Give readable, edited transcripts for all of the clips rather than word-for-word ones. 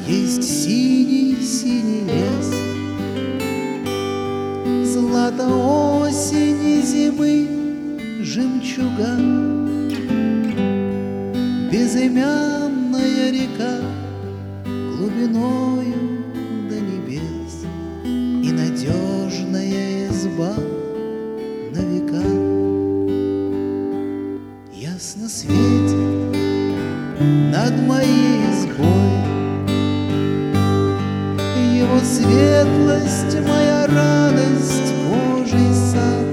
Есть синий-синий лес, злато осени зимы жемчуга, безымянная река глубиною до небес и надежная изба на века. Ясно светит над моей избой его светлость, моя радость, Божий сад.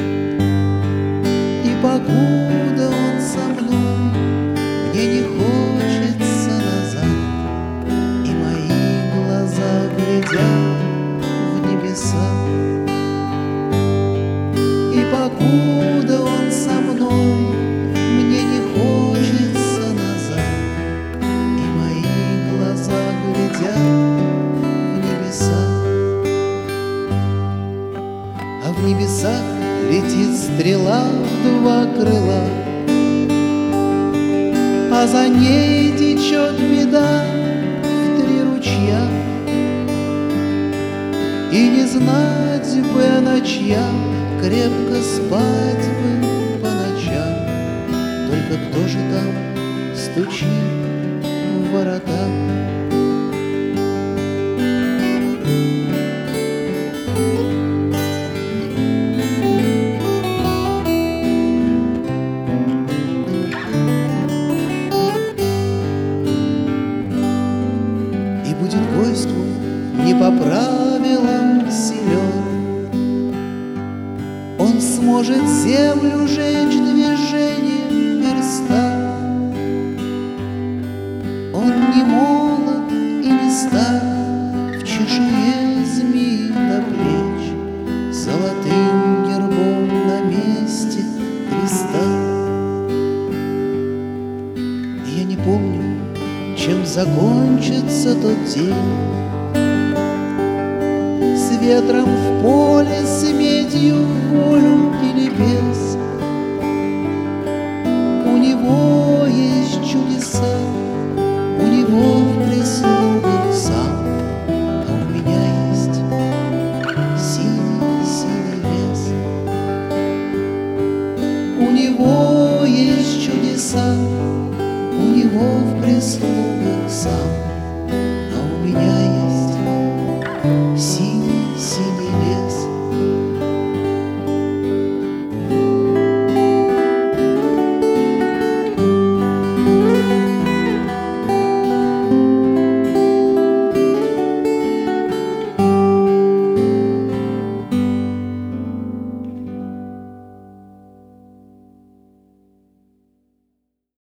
И покуда он со мной, мне не хочется назад, и мои глаза глядят в небеса. И покуда он со мной, мне не хочется назад, и мои глаза глядят в небеса. А в небесах летит стрела в два крыла, а за ней течет беда в три ручья. И не знать бы о ночах, крепко спать бы по ночам. Только кто же там стучит в ворота? И будет войск не по правилам силен, он сможет землю жечь движением перста. Он не молод и не стар, в чешуе змеи до плеч, золотым гербом на месте креста. И я не помню, чем закончится тот день, с ветром в поле, с медью в волю или без. У него есть чудеса, у него в лесу